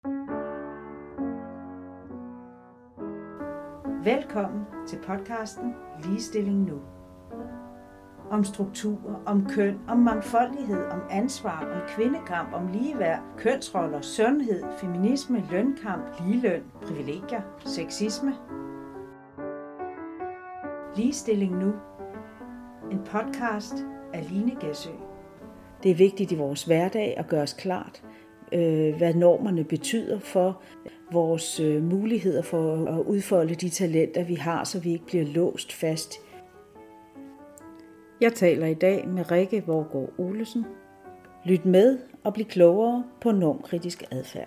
Velkommen til podcasten Ligestilling Nu. Om strukturer, om køn, om mangfoldighed, om ansvar, om kvindekamp, om ligeværd, kønsroller, sundhed, feminisme, lønkamp, ligeløn, privilegier, sexisme. Ligestilling Nu. En podcast af Line Gæsø. Det er vigtigt i vores hverdag at gøre os klart, hvad normerne betyder for vores muligheder for at udfolde de talenter, vi har, så vi ikke bliver låst fast. Jeg taler i dag med Rikke Vorgård Olesen. Lyt med og bliv klogere på normkritisk adfærd.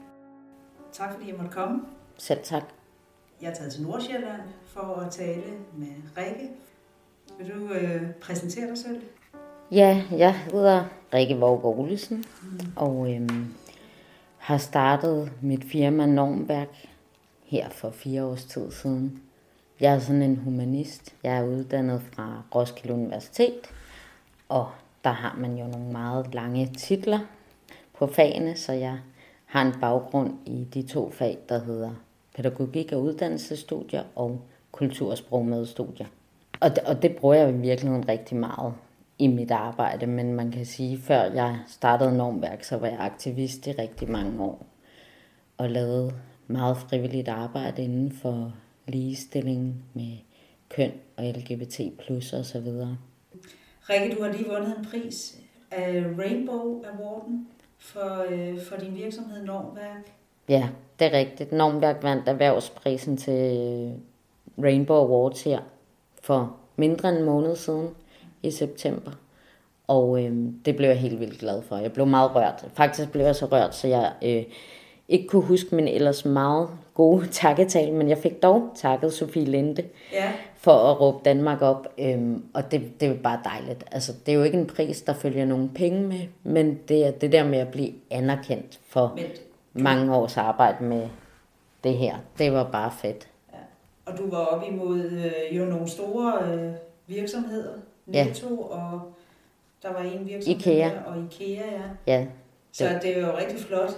Tak fordi jeg måtte komme. Selv tak. Jeg er taget til Nordsjælland for at tale med Rikke. Vil du præsentere dig selv? Ja, jeg hedder Rikke Vorgård Olesen og har startet mit firma Normværk her for 4 års tid siden. Jeg er sådan en humanist. Jeg er uddannet fra Roskilde Universitet, og der har man jo nogle meget lange titler på fagene, så jeg har en baggrund i de 2 fag, der hedder pædagogik og uddannelsesstudier og kultur- og sprogmødestudier. Og det bruger jeg i virkeligheden rigtig meget i mit arbejde, men man kan sige, før jeg startede Normværk, så var jeg aktivist i rigtig mange år og lavede meget frivilligt arbejde inden for ligestilling med køn og LGBT+ og så videre. Rikke, du har lige vundet en pris af Rainbow Awarden for din virksomhed Normværk. Ja, det er rigtigt. Normværk vandt erhvervsprisen til Rainbow Awards her for mindre end en måned siden i september. Og det blev jeg helt vildt glad for. Jeg blev meget rørt. Faktisk blev jeg så rørt, så jeg ikke kunne huske min ellers meget gode takketale, men jeg fik dog takket Sofie Linde for at råbe Danmark op. Og det er jo bare dejligt. Altså, det er jo ikke en pris, der følger nogen penge med, men det er det der med at blive anerkendt for mange års arbejde med det her. Det var bare fedt. Ja. Og du var op imod jo nogle store virksomheder. Netto, og der var en virksomhed IKEA. Og IKEA, Ja. Så det er jo rigtig flot,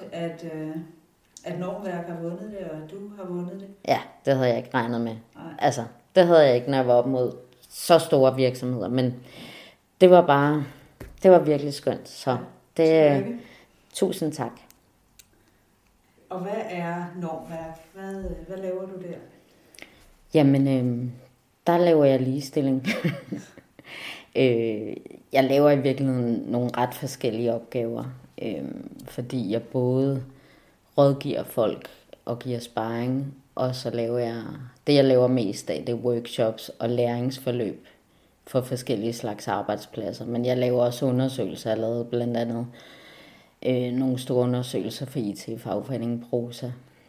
at Normværk har vundet det, og du har vundet det. Ja, det havde jeg ikke regnet med. Nej. Altså, det havde jeg ikke, når jeg var op mod så store virksomheder, men det var virkelig skønt. Så det, tusind tak. Og hvad er Normværk? Hvad laver du der? Jamen, der laver jeg ligestilling. Jeg laver i virkeligheden nogle ret forskellige opgaver, fordi jeg både rådgiver folk og giver sparring, og så laver jeg laver mest af, det er workshops og læringsforløb for forskellige slags arbejdspladser. Men jeg laver også undersøgelser. Jeg lavede blandt andet nogle store undersøgelser for IT-fagforeningen Prosa.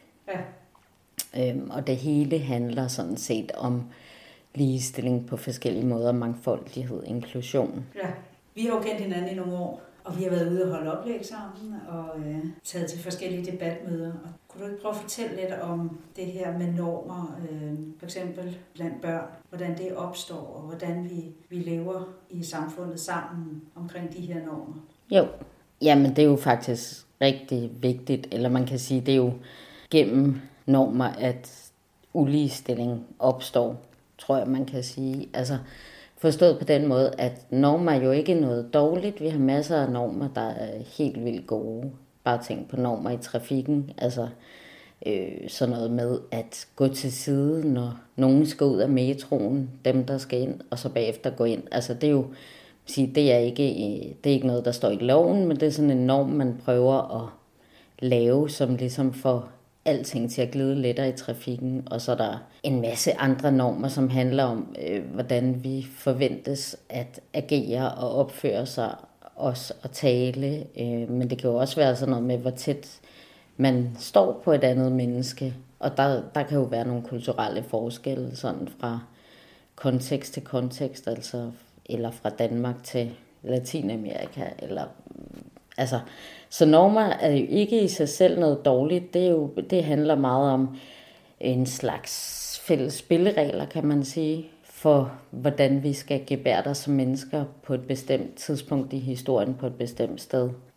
Ja. Og det hele handler sådan set om ligestilling på forskellige måder, mangfoldighed, inklusion. Ja, vi har jo kendt hinanden i nogle år, og vi har været ude og holde oplæg sammen og taget til forskellige debatmøder. Og kunne du ikke prøve at fortælle lidt om det her med normer, for eksempel blandt børn, hvordan det opstår, og hvordan vi lever i samfundet sammen omkring de her normer? Jo, jamen det er jo faktisk rigtig vigtigt, eller man kan sige, det er jo gennem normer, at uligestilling opstår, tror jeg, man kan sige. Altså forstået på den måde, at normer er jo ikke noget dårligt. Vi har masser af normer, der er helt vildt gode. Bare tænk på normer i trafikken. Altså sådan noget med at gå til side, når nogen skal ud af metroen, dem der skal ind, og så bagefter gå ind. Altså det er jo, det er ikke noget, der står i loven, men det er sådan en norm, man prøver at lave, som ligesom får alting til at glide lettere i trafikken, og så er der en masse andre normer, som handler om, hvordan vi forventes at agere og opføre sig, også at tale, men det kan jo også være sådan noget med, hvor tæt man står på et andet menneske, og der kan jo være nogle kulturelle forskelle, sådan fra kontekst til kontekst, altså, eller fra Danmark til Latinamerika, eller altså, så normer er jo ikke i sig selv noget dårligt. Det handler meget om en slags fælles spilleregler, kan man sige, for hvordan vi skal gebærde os som mennesker på et bestemt tidspunkt i historien på et bestemt sted.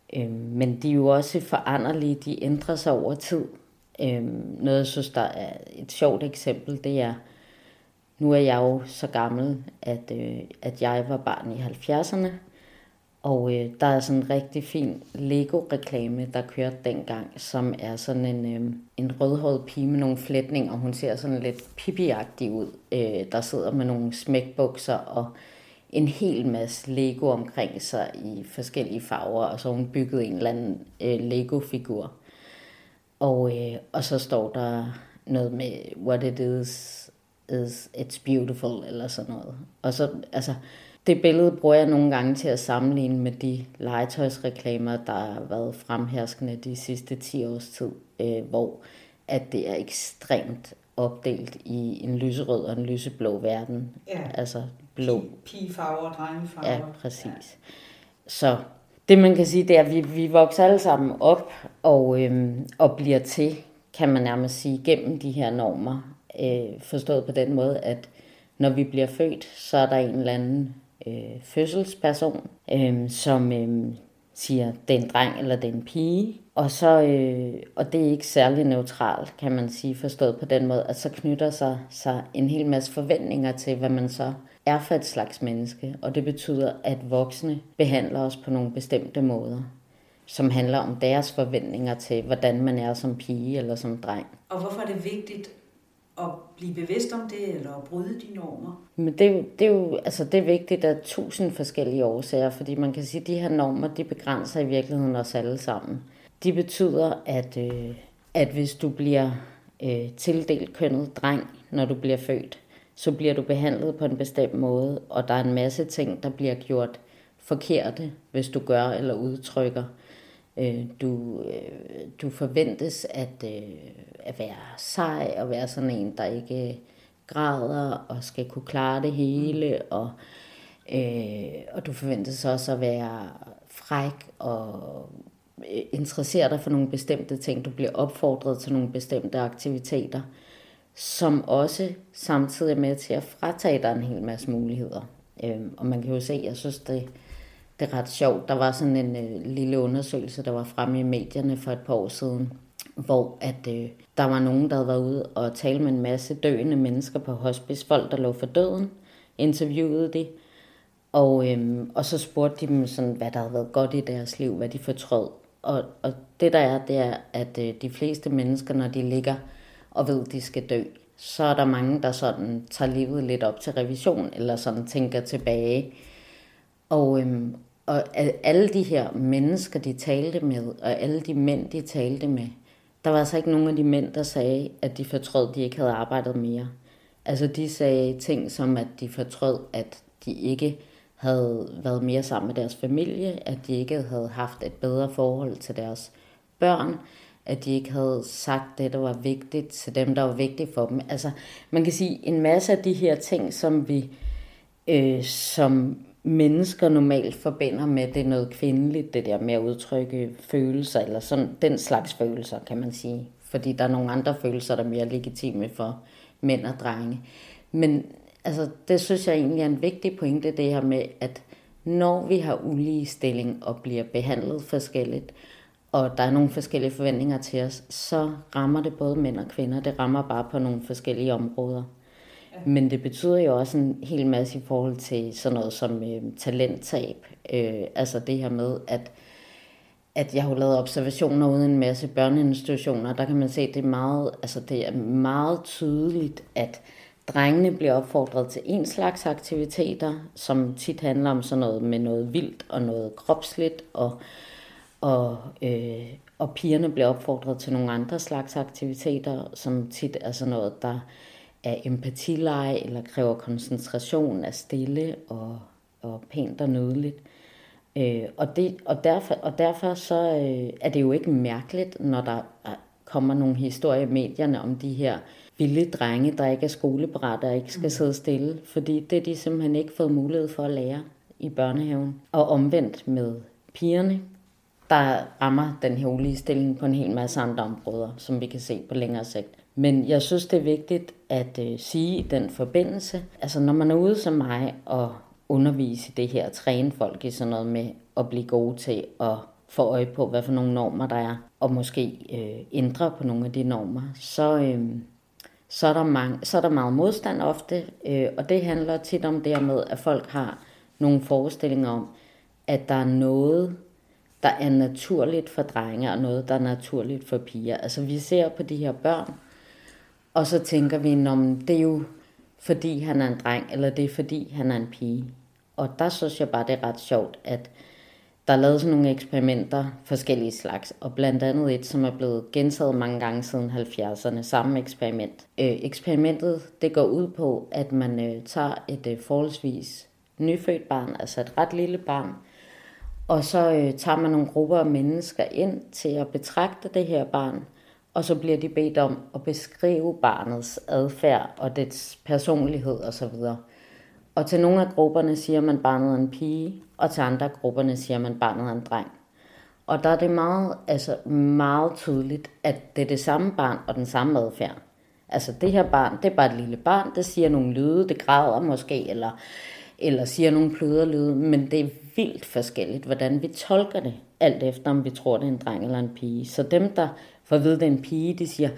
Men de er jo også foranderlige, de ændrer sig over tid. Noget, jeg synes, der er et sjovt eksempel, det er, nu er jeg jo så gammel, at jeg var barn i 70'erne, og der er sådan en rigtig fin Lego-reklame, der kørte dengang, som er sådan en rødhåret pige med nogle flætninger, og hun ser sådan lidt Pippi-agtig ud, der sidder med nogle smækbukser og en hel masse Lego omkring sig i forskellige farver, og så har hun bygget en eller anden Lego-figur. Og så står der noget med, what it is it's beautiful, eller sådan noget. Og så, altså, det billede bruger jeg nogle gange til at sammenligne med de legetøjsreklamer, der har været fremherskende de sidste 10 års tid, hvor at det er ekstremt opdelt i en lyserød og en lyseblå verden. Ja. Altså blå. Pigefarver og drengefarver. Ja, præcis. Ja. Så det man kan sige, det er, at vi vokser alle sammen op og bliver til, kan man nærmest sige, gennem de her normer. Forstået på den måde, at når vi bliver født, så er der en eller anden fødselsperson, som siger, det er en dreng eller det er en pige. Og det er ikke særlig neutralt, kan man sige, forstået på den måde, at så knytter sig en hel masse forventninger til, hvad man så er for et slags menneske. Og det betyder, at voksne behandler os på nogle bestemte måder, som handler om deres forventninger til, hvordan man er som pige eller som dreng. Og hvorfor er det vigtigt at blive bevidst om det, eller at bryde de normer? Men det er jo altså det er vigtigt af 1000 forskellige årsager, fordi man kan sige, at de her normer, de begrænser i virkeligheden os alle sammen. De betyder, at hvis du bliver tildelt kønnet dreng, når du bliver født, så bliver du behandlet på en bestemt måde, og der er en masse ting, der bliver gjort forkerte, hvis du gør eller udtrykker. Du forventes at være sej og være sådan en, der ikke græder og skal kunne klare det hele. Og du forventes også at være fræk og interessere dig for nogle bestemte ting. Du bliver opfordret til nogle bestemte aktiviteter, som også samtidig er med til at fratage dig en hel masse muligheder. Og man kan jo se, jeg synes, det er ret sjovt. Der var sådan en lille undersøgelse, der var fremme i medierne for et par år siden, hvor der var nogen, der havde været ude og tale med en masse døende mennesker på hospice, folk der lå for døden, interviewede de, og så spurgte de dem sådan, hvad der havde været godt i deres liv, hvad de fortrød. Og det er, at de fleste mennesker, når de ligger og ved, at de skal dø, så er der mange, der sådan tager livet lidt op til revision, eller sådan tænker tilbage. Og alle de her mennesker, de talte med, og alle de mænd, de talte med, der var altså ikke nogen af de mænd, der sagde, at de fortrød, at de ikke havde arbejdet mere. Altså de sagde ting som, at de fortrød, at de ikke havde været mere sammen med deres familie, at de ikke havde haft et bedre forhold til deres børn, at de ikke havde sagt det, der var vigtigt til dem, der var vigtigt for dem. Altså man kan sige, en masse af de her ting, som vi som mennesker normalt forbinder med, det er noget kvindeligt, det der med at udtrykke følelser, eller sådan den slags følelser, kan man sige. Fordi der er nogle andre følelser, der er mere legitime for mænd og drenge. Men altså, det synes jeg egentlig er en vigtig pointe, det her med, at når vi har uligestilling og bliver behandlet forskelligt, og der er nogle forskellige forventninger til os, så rammer det både mænd og kvinder. Det rammer bare på nogle forskellige områder. Men det betyder jo også en hel masse i forhold til sådan noget som talenttab. Altså det her med, at jeg har lavet observationer ude i en masse børneinstitutioner. Der kan man se, at det er meget tydeligt, at drengene bliver opfordret til en slags aktiviteter, som tit handler om sådan noget med noget vildt og noget kropsligt, og pigerne bliver opfordret til nogle andre slags aktiviteter, som tit er sådan noget, der af empatileje eller kræver koncentration, er stille og pænt og nydeligt. Og derfor så er det jo ikke mærkeligt, når der kommer nogle historier i medierne om de her vilde drenge, der ikke er skoleparate og ikke skal sidde stille, fordi det er de simpelthen ikke fået mulighed for at lære i børnehaven. Og omvendt med pigerne, der rammer den her uligestilling på en hel masse andre områder, som vi kan se på længere sigt. Men jeg synes, det er vigtigt at sige i den forbindelse, altså når man er ude som mig og undervise i det her, træne folk i sådan noget med at blive gode til at får øje på, hvad for nogle normer der er, og måske ændre på nogle af de normer, så er der meget modstand ofte, og det handler tit om det med, at folk har nogle forestillinger om, at der er noget, der er naturligt for drenge, og noget, der er naturligt for piger. Altså vi ser på de her børn, og så tænker vi, det er jo fordi han er en dreng, eller det er fordi han er en pige. Og der synes jeg bare, det er ret sjovt, at der er lavet sådan nogle eksperimenter, forskellige slags, og blandt andet et, som er blevet gentaget mange gange siden 70'erne, samme eksperiment. Eksperimentet, det går ud på, at man tager et forholdsvis nyfødt barn, altså et ret lille barn, og så tager man nogle grupper af mennesker ind til at betragte det her barn, og så bliver de bedt om at beskrive barnets adfærd og dets personlighed osv. Og til nogle af grupperne siger man, barnet er en pige, og til andre grupperne siger man, barnet er en dreng. Og der er det meget tydeligt, at det er det samme barn og den samme adfærd. Altså det her barn, det er bare et lille barn, det siger nogle lyde, det græder måske, eller siger nogle pløderlyde, men det er vildt forskelligt, hvordan vi tolker det, alt efter om vi tror, det er en dreng eller en pige. Så dem, der får at vide, det er en pige, de siger,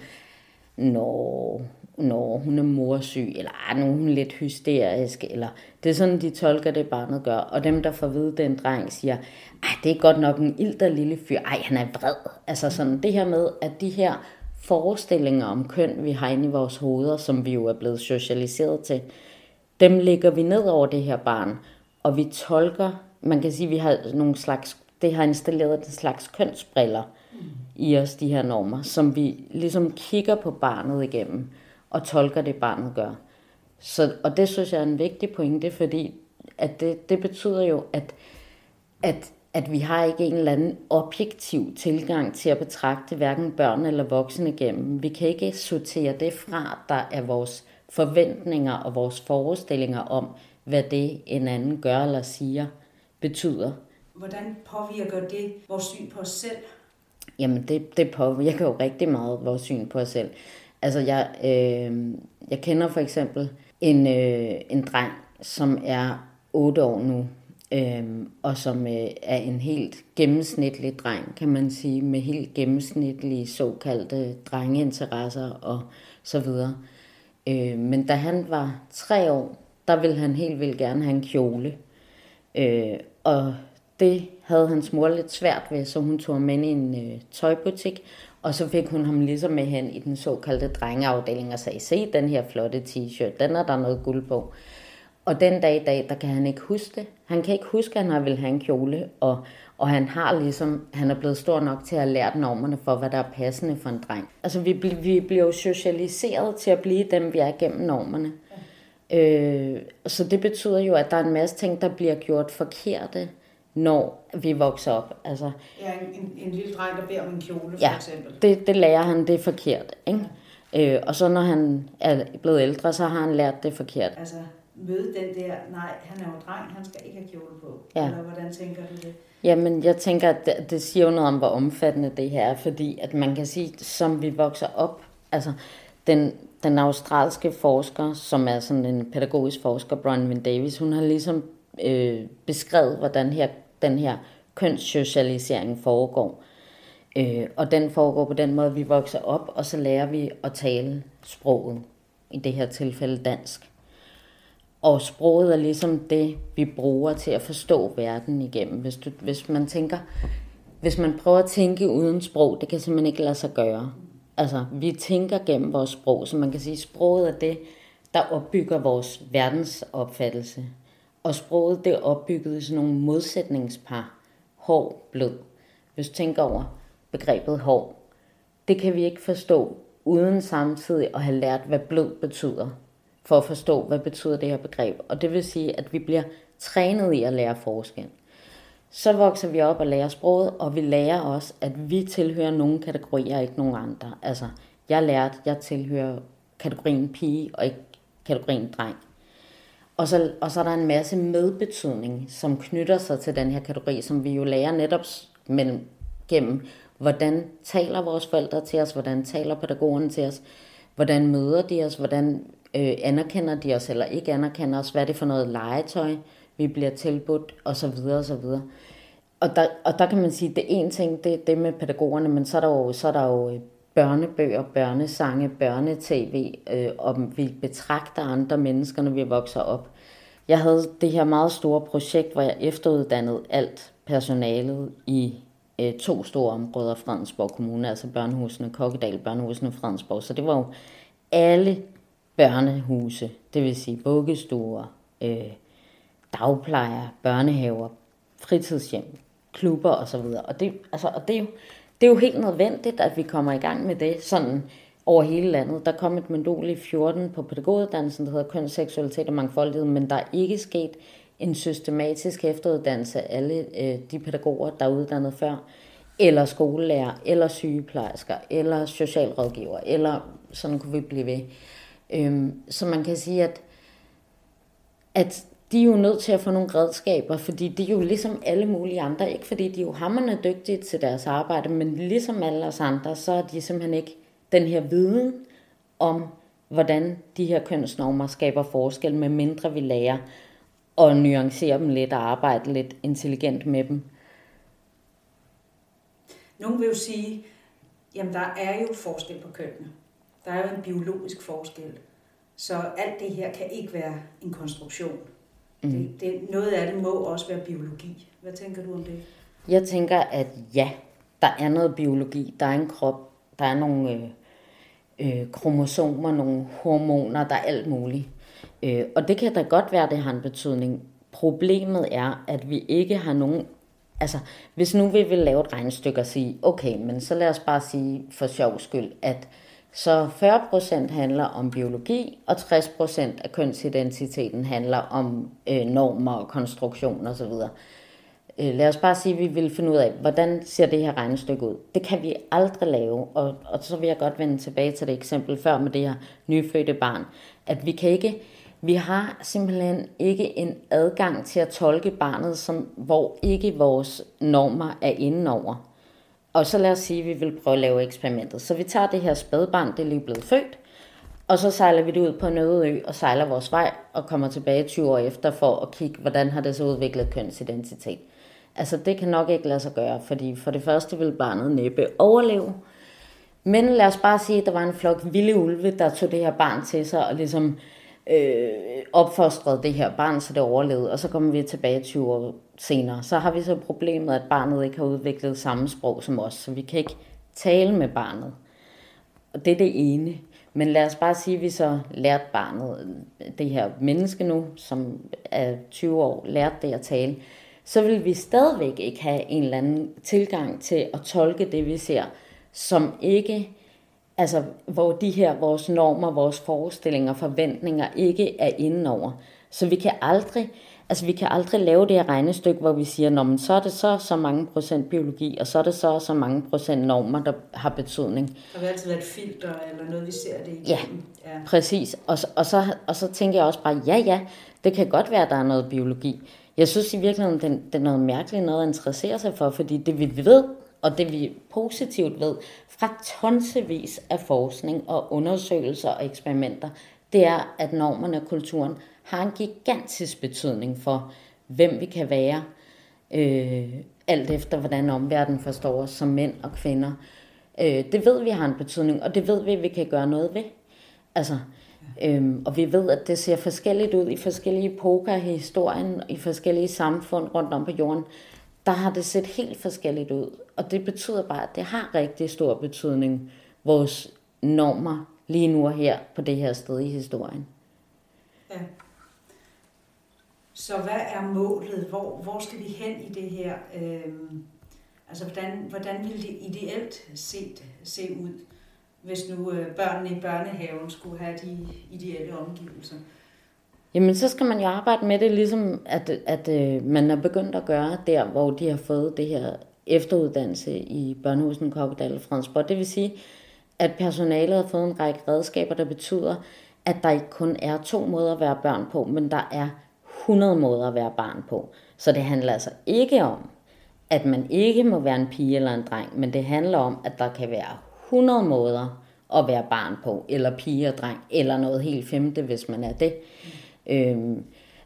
hun er morsyg, eller nu er hun lidt hysterisk, eller det er sådan, de tolker det, barnet gør. Og dem, der får at vide, det er en dreng, siger, det er godt nok en ilter lille fyr, han er vred. Altså sådan det her med, at de her forestillinger om køn, vi har inde i vores hoveder, som vi jo er blevet socialiseret til, dem lægger vi ned over det her barn, og vi tolker, man kan sige, vi har nogle slags, det har installeret en slags kønsbriller i os, de her normer, som vi ligesom kigger på barnet igennem, og tolker det, barnet gør. Og det synes jeg er en vigtig pointe, fordi at det betyder jo, at vi har ikke en eller anden objektiv tilgang til at betragte hverken børn eller voksne igennem. Vi kan ikke sortere det fra, der er vores forventninger og vores forestillinger om, hvad det en anden gør eller siger, betyder. Hvordan påvirker det vores syn på os selv? Jamen, det påvirker jo rigtig meget vores syn på os selv. Altså, jeg kender for eksempel en dreng, som er 8 år nu, og som er en helt gennemsnitlig dreng, kan man sige, med helt gennemsnitlige såkaldte drengeinteresser og så videre. Men da han var 3 år, der ville han helt vildt gerne have en kjole. Og det havde hans mor lidt svært ved, så hun tog ham med i en tøjbutik, og så fik hun ham ligesom med hen i den såkaldte drengeafdeling og sagde, se den her flotte t-shirt, den er der noget guld på. Og den dag i dag, der kan han ikke huske det. Han kan ikke huske, at han vil have en kjole, og han er blevet stor nok til at have lært normerne for, hvad der er passende for en dreng. Altså vi bliver jo socialiseret til at blive dem, vi er gennem normerne. Så det betyder jo, at der er en masse ting, der bliver gjort forkerte, når vi vokser op. Altså, ja, en lille dreng, der beder om en kjole, for eksempel. Det lærer han, det er forkert, ikke? Ja. Og så når han er blevet ældre, så har han lært det forkert. Altså møde den der, nej, han er jo dreng, han skal ikke have kjole på. Ja. Eller hvordan tænker du det? Jamen, jeg tænker, at det siger jo noget om, hvor omfattende det her er, fordi at man kan sige, som vi vokser op, altså den australske forsker, som er sådan en pædagogisk forsker, Bronwyn Davis, hun har ligesom beskrevet, hvordan den her kønssocialisering foregår. Og den foregår på den måde, at vi vokser op, og så lærer vi at tale sproget, i det her tilfælde dansk. Og sproget er ligesom det, vi bruger til at forstå verden igennem. Hvis man prøver at tænke uden sprog, det kan simpelthen ikke lade sig gøre. Altså, vi tænker gennem vores sprog, så man kan sige, at sproget er det, der opbygger vores verdensopfattelse. Og sproget, det er opbygget i sådan nogle modsætningspar. Hård, blød. Hvis du tænker over begrebet hård, det kan vi ikke forstå, uden samtidig at have lært, hvad blød betyder. For at forstå, hvad betyder det her begreb. Og det vil sige, at vi bliver trænet i at lære forskel. Så vokser vi op og lærer sproget, og vi lærer også, at vi tilhører nogle kategorier, ikke nogen andre. Altså, jeg tilhører kategorien pige, og ikke kategorien dreng. Og så er der en masse medbetydning, som knytter sig til den her kategori, som vi jo lærer netop gennem, hvordan taler vores forældre til os, hvordan taler pædagogerne til os, hvordan møder de os, hvordan anerkender de os eller ikke anerkender os, hvad er det for noget legetøj, vi bliver tilbudt, osv. osv. Og der kan man sige, at det en ting, det er det med pædagogerne, men så er der jo børnebøger, børnesange, børnetv, og vi betragter andre mennesker, når vi vokser op. Jeg havde det her meget store projekt, hvor jeg efteruddannede alt personalet i 2 store områder af Fredensborg Kommune, altså børnehusene Kokkedal, børnehusene Fredensborg. Så det var jo alle børnehuse, det vil sige vuggestuer, dagplejer, børnehaver, fritidshjem, klubber osv. Og det er jo helt nødvendigt, at vi kommer i gang med det sådan over hele landet. Der kom et modul i 14 på pædagoguddannelsen, der hedder køn, seksualitet og mangfoldighed, men der er ikke sket en systematisk efteruddannelse af alle de pædagoger, der er uddannet før, eller skolelærer, eller sygeplejersker, eller socialrådgiver, eller sådan kunne vi blive ved. Så man kan sige, at de er jo nødt til at få nogle redskaber, fordi de er jo ligesom alle mulige andre, ikke fordi de er jo hamrende dygtige til deres arbejde, men ligesom alle os andre, så er de simpelthen ikke den her viden om, hvordan de her kønsnormer skaber forskel, med mindre vi lærer at nuancere dem lidt og arbejde lidt intelligent med dem. Nogle vil jo sige, jamen der er jo forskel på kønnene. Der er jo en biologisk forskel. Så alt det her kan ikke være en konstruktion. Noget af det må også være biologi. Hvad tænker du om det? Jeg tænker, at ja, der er noget biologi. Der er en krop, der er nogle kromosomer, nogle hormoner, der er alt muligt. Og det kan da godt være, det har en betydning. Problemet er, at vi ikke har nogen... Altså, hvis nu vi vil lave et regnestykke og sige, okay, men så lad os bare sige for sjov skyld, at så 40% handler om biologi, og 60% af kønsidentiteten handler om normer og konstruktion osv. Lad os bare sige, at vi vil finde ud af, hvordan ser det her regnestykke ud. Det kan vi aldrig lave, og så vil jeg godt vende tilbage til det eksempel før med det her nyfødte barn, at vi har simpelthen ikke en adgang til at tolke barnet, hvor ikke vores normer er indenover. Og så lad os sige, at vi vil prøve at lave eksperimentet. Så vi tager det her spædbarn, det er lige blevet født, og så sejler vi det ud på en øde ø og sejler vores vej og kommer tilbage 20 år efter for at kigge, hvordan har det så udviklet kønsidentitet. Altså det kan nok ikke lade sig gøre, fordi for det første vil barnet næppe overleve. Men lad os bare sige, at der var en flok vilde ulve, der tog det her barn til sig og ligesom opfostrede det her barn, så det overlevede. Og så kommer vi tilbage 20 år senere. Så har vi så problemet, at barnet ikke har udviklet samme sprog som os, så vi kan ikke tale med barnet. Og det er det ene. Men lad os bare sige, at vi så lærte barnet, det her menneske nu, som er 20 år, lærte det at tale, så vil vi stadigvæk ikke have en eller anden tilgang til at tolke det, vi ser, som ikke, altså hvor de her, vores normer, vores forestillinger, forventninger ikke er indenover. Så vi kan aldrig lave det her regnestykke, hvor vi siger, nå, men så er det så mange procent biologi, og så er det så mange procent normer, der har betydning. Der vil altid være et filter, eller noget, vi ser det igennem. Ja, præcis. Og så tænker jeg også bare, ja, det kan godt være, at der er noget biologi. Jeg synes i virkeligheden, det er noget mærkeligt noget at interessere sig for, fordi det vi ved, og det vi positivt ved, fra tonsevis af forskning og undersøgelser og eksperimenter, det er, at normerne og kulturen har en gigantisk betydning for, hvem vi kan være, alt efter hvordan omverdenen forstår os som mænd og kvinder. Det ved vi har en betydning, og det ved vi, at vi kan gøre noget ved. Altså, og vi ved, at det ser forskelligt ud i forskellige epoker i historien, i forskellige samfund rundt om på jorden. Der har det set helt forskelligt ud, og det betyder bare, at det har rigtig stor betydning, vores normer lige nu og her på det her sted i historien. Ja. Så hvad er målet? Hvor skal vi hen i det her? Altså, hvordan vil det ideelt se ud, hvis nu børnene i børnehaven skulle have de ideelle omgivelser? Jamen, så skal man jo arbejde med det, ligesom at man er begyndt at gøre der, hvor de har fået det her efteruddannelse i børnehusen Kokkedal og Fredensborg. Det vil sige, at personalet har fået en række redskaber, der betyder, at der ikke kun er 2 måder at være børn på, men der er 100 måder at være barn på. Så det handler altså ikke om, at man ikke må være en pige eller en dreng, men det handler om, at der kan være 100 måder at være barn på, eller pige og dreng, eller noget helt femte, hvis man er det.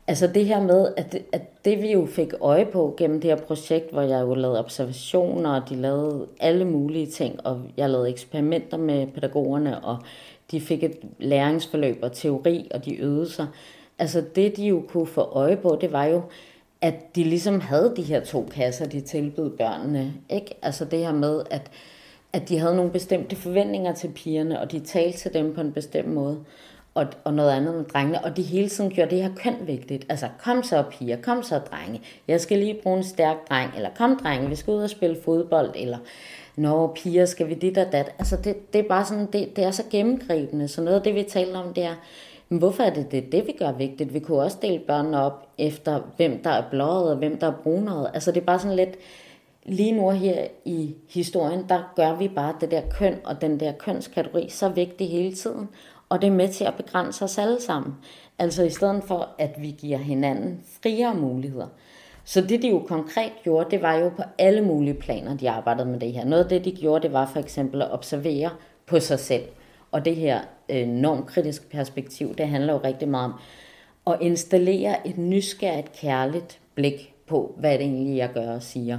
Altså det her med, at det vi jo fik øje på gennem det her projekt, hvor jeg jo lavede observationer, og de lavede alle mulige ting, og jeg lavede eksperimenter med pædagogerne, og de fik et læringsforløb og teori, og de øvede sig. Altså det de jo kunne få øje på, det var jo, at de ligesom havde de her 2 kasser, de tilbød børnene. Ikke? Altså det her med, at de havde nogle bestemte forventninger til pigerne, og de talte til dem på en bestemt måde. Og noget andet med drengene, og de hele tiden gjorde det her køn vigtigt. Altså, kom så piger, kom så drenge, jeg skal lige bruge en stærk dreng, eller kom drenge, vi skal ud og spille fodbold, eller når piger skal vi dit og dat. Altså, det er bare sådan, det er så gennemgribende, så noget af det, vi taler om, det er, men hvorfor er det vi gør vigtigt? Vi kunne også dele børnene op efter, hvem der er blåret, og hvem der er bruneret. Altså, det er bare sådan lidt, lige nu her i historien, der gør vi bare det der køn, og den der kønskategori så vigtig hele tiden. Og det er med til at begrænse os alle sammen. Altså i stedet for, at vi giver hinanden friere muligheder. Så det de jo konkret gjorde, det var jo på alle mulige planer, de arbejdede med det her. Noget af det, de gjorde, det var for eksempel at observere på sig selv. Og det her normkritiske perspektiv, det handler jo rigtig meget om at installere et nysgerrigt, kærligt blik på, hvad det egentlig jeg gør og siger.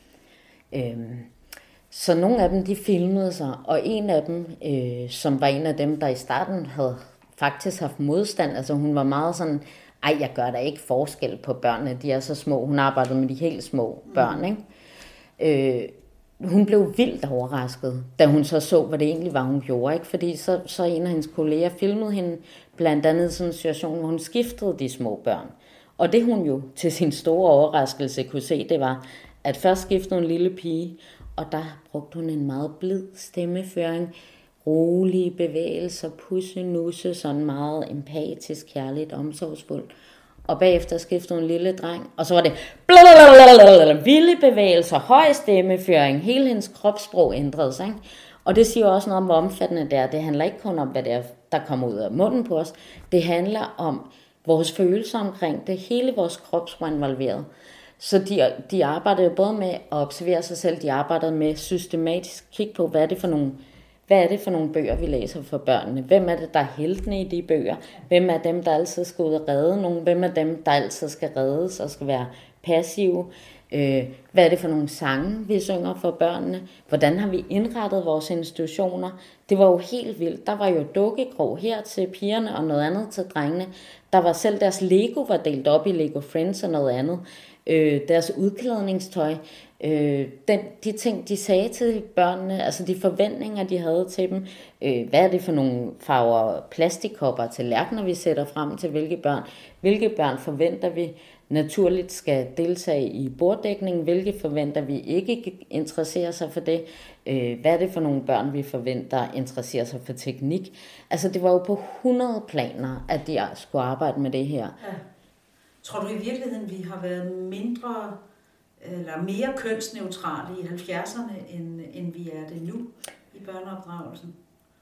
Så nogle af dem, de filmede sig, og en af dem, som var en af dem, der i starten havde faktisk haft modstand, altså hun var meget sådan, ej, jeg gør da ikke forskel på børnene, de er så små, hun arbejdede med de helt små børn, ikke? Hun blev vildt overrasket, da hun så, hvad det egentlig var, hun gjorde, ikke? Fordi så en af hendes kolleger filmede hende, blandt andet sådan en situation, hvor hun skiftede de små børn. Og det hun jo til sin store overraskelse kunne se, det var, at først skiftede en lille pige, og der brugte hun en meget blid stemmeføring, rolige bevægelser, pussenusse, sådan meget empatisk, kærligt, omsorgsfuldt. Og bagefter skiftede hun en lille dreng, og så var det vilde bevægelser, høj stemmeføring, hele hendes kropssprog ændrede sig. Ikke? Og det siger også noget om, hvor omfattende det er. Det handler ikke kun om, hvad det er, der kommer ud af munden på os. Det handler om vores følelser omkring det. Hele vores kropssprog er involveret. Så de arbejdede både med at observere sig selv, de arbejdede med systematisk kigge på, hvad er det for nogle bøger, vi læser for børnene? Hvem er det, der er heltene i de bøger? Hvem er dem, der altid skal ud og redde nogen? Hvem er dem, der altid skal reddes og skal være passive? Hvad er det for nogle sange, vi synger for børnene? Hvordan har vi indrettet vores institutioner? Det var jo helt vildt. Der var jo dukkekrog her til pigerne og noget andet til drengene. Der var selv deres Lego var delt op i Lego Friends og noget andet. Deres udklædningstøj, de ting, de sagde til børnene, altså de forventninger, de havde til dem. Hvad er det for nogle farver plastikkopper til lærkner, vi sætter frem til hvilke børn? Hvilke børn forventer vi naturligt skal deltage i borddækning? Hvilke forventer vi ikke interesserer sig for det? Hvad er det for nogle børn, vi forventer interesserer sig for teknik? Altså det var jo på 100 planer, at de skulle arbejde med det her. Ja. Tror du i virkeligheden, vi har været mindre eller mere kønsneutrale i 70'erne, end vi er det nu i børneopdragelsen?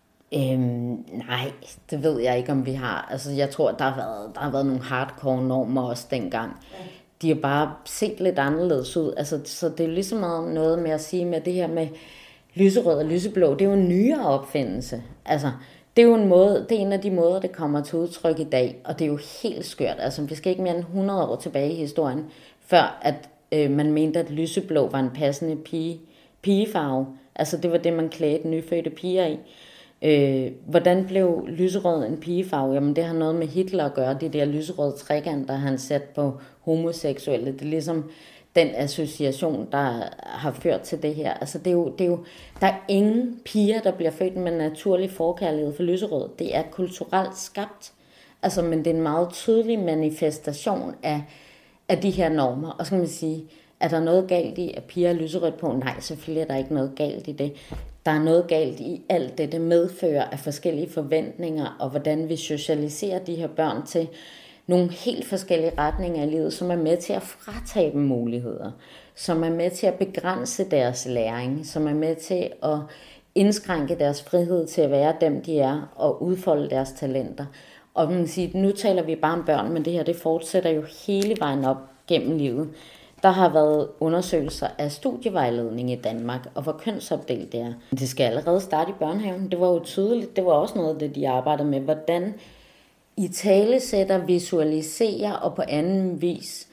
Nej, det ved jeg ikke, om vi har. Altså, jeg tror, der har været nogle hardcore normer også dengang. Ja. De har bare set lidt anderledes ud. Altså, så det er ligesom noget med at sige med det her med lyserød og lyseblå. Det er jo en nyere opfindelse. Altså, det er jo det er en af de måder, det kommer til udtryk i dag, og det er jo helt skørt. Altså, vi skal ikke mere end 100 år tilbage i historien, før at man mente, at lyseblå var en passende pigefarve. Altså, det var det, man klædte nyfødte piger i. Hvordan blev lyserød en pigefarve? Jamen, det har noget med Hitler at gøre. Det der lyserøde trekanter, han sat på homoseksuelle. Det er ligesom den association, der har ført til det her. Altså, det er jo, der er ingen piger, der bliver født med naturlig forkærlighed for lyserød. Det er kulturelt skabt. Altså, men det er en meget tydelig manifestation af de her normer. Og så kan man sige, er der noget galt i, at piger er lyserødt på? Nej, selvfølgelig er der ikke noget galt i det. Der er noget galt i alt det, det medfører af forskellige forventninger, og hvordan vi socialiserer de her børn til nogle helt forskellige retninger i livet, som er med til at fratage dem muligheder, som er med til at begrænse deres læring, som er med til at indskrænke deres frihed til at være dem, de er, og udfolde deres talenter. Og man kan sige, nu taler vi bare om børn, men det her, det fortsætter jo hele vejen op gennem livet. Der har været undersøgelser af studievejledning i Danmark, og hvor kønsopdelt det er. Det skal allerede starte i børnehaven. Det var jo tydeligt. Det var også noget af det, de arbejdede med. Hvordan i talesætter, visualiserer og på anden vis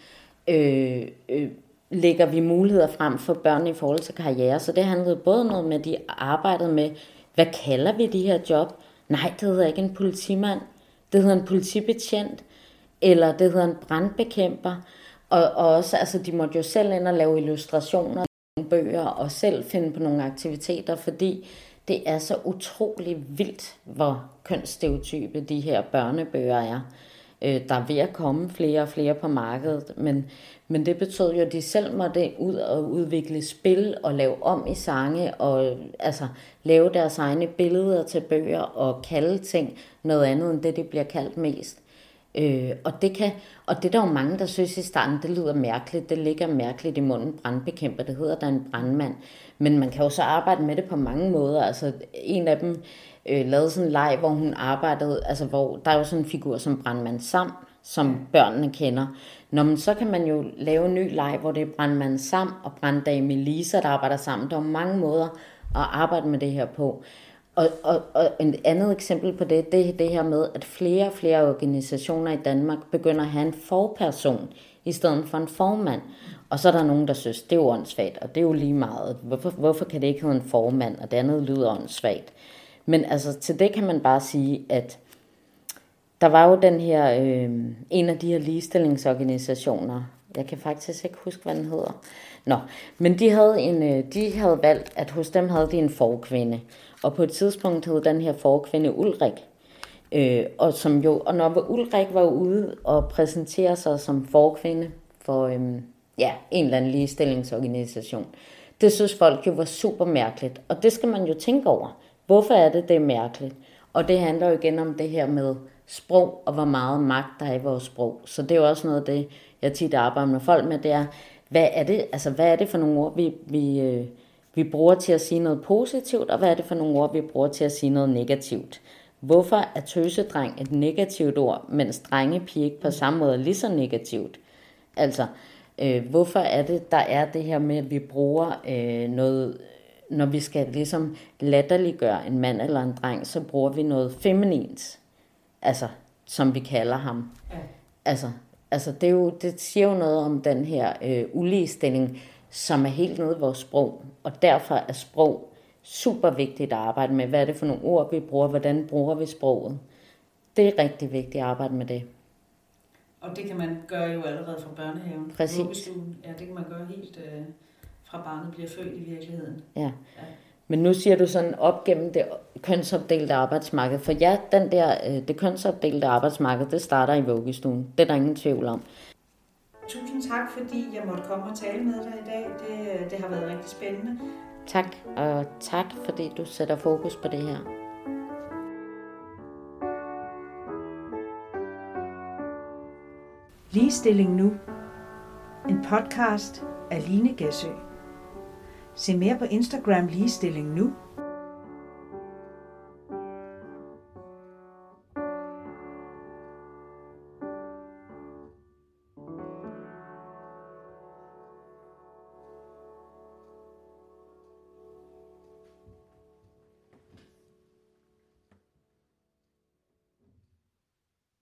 lægger vi muligheder frem for børn i forhold til karriere. Så det handlede både noget med, at de arbejdede med, hvad kalder vi de her job? Nej, det hedder ikke en politimand. Det hedder en politibetjent. Eller det hedder en brandbekæmper. Og også, altså de måtte jo selv ind og lave illustrationer, bøger og selv finde på nogle aktiviteter, fordi det er så utrolig vildt, hvor kønsstereotype de her børnebøger er. Der er ved at komme flere og flere på markedet, men det betød jo, at de selv måtte ud og udvikle spil og lave om i sange, og altså lave deres egne billeder til bøger og kalde ting noget andet end det, de bliver kaldt mest. Og det er der jo mange, der synes i starten, det lyder mærkeligt, det ligger mærkeligt i munden, brandbekæmper, det hedder der en brandmand. Men man kan jo så arbejde med det på mange måder. Altså en af dem lavede sådan en leg, hvor hun arbejdede, altså hvor der er jo sådan en figur som brandmand Sam, som børnene kender. Men så kan man jo lave en ny leg, hvor det er brandmand Sam og branddame Lisa, der arbejder sammen. Der er jo mange måder at arbejde med det her på. Og et andet eksempel på det er det her med, at flere og flere organisationer i Danmark begynder at have en forperson i stedet for en formand. Og så er der nogen, der synes, det er jo åndssvagt, og det er jo lige meget. Hvorfor kan det ikke hedde en formand, og det andet lyder åndssvagt? Men altså til det kan man bare sige, at der var jo den her, en af de her ligestillingsorganisationer, jeg kan faktisk ikke huske, hvad den hedder. Men de havde valgt, at hos dem havde de en forkvinde. Og på et tidspunkt hed den her forkvinde Ulrik. Og når Ulrik var ude og præsentere sig som forkvinde for en eller anden ligestillingsorganisation, det synes folk jo var super mærkeligt. Og det skal man jo tænke over. Hvorfor er det er mærkeligt? Og det handler jo igen om det her med sprog, og hvor meget magt der er i vores sprog. Så det er jo også noget af det, jeg tit arbejder med folk med, det er, hvad er det for nogle ord, vi bruger til at sige noget positivt, og hvad er det for nogle ord, vi bruger til at sige noget negativt? Hvorfor er tøsedreng et negativt ord, mens drengepige ikke på samme måde er lige så negativt? Altså, hvorfor er det, der er det her med, at vi bruger noget, når vi skal ligesom latterliggøre en mand eller en dreng, så bruger vi noget feminint, altså, som vi kalder ham. Ja. Altså det siger jo noget om den her uligestilling, som er helt nede i vores sprog. Og derfor er sprog super vigtigt at arbejde med. Hvad er det for nogle ord, vi bruger? Hvordan bruger vi sproget? Det er rigtig vigtigt at arbejde med det. Og det kan man gøre jo allerede fra børnehaven. Præcis. Ja, det kan man gøre helt fra barnet bliver født i virkeligheden. Ja. Men nu siger du sådan op gennem det kønsopdelte arbejdsmarked. For ja, det kønsopdelte arbejdsmarked, det starter i vuggestuen. Det er der ingen tvivl om. Tusind tak, fordi jeg måtte komme og tale med dig i dag. Det har været rigtig spændende. Tak, og tak fordi du sætter fokus på det her. Ligestilling nu. En podcast af Line Gæsø. Se mere på Instagram Ligestilling nu.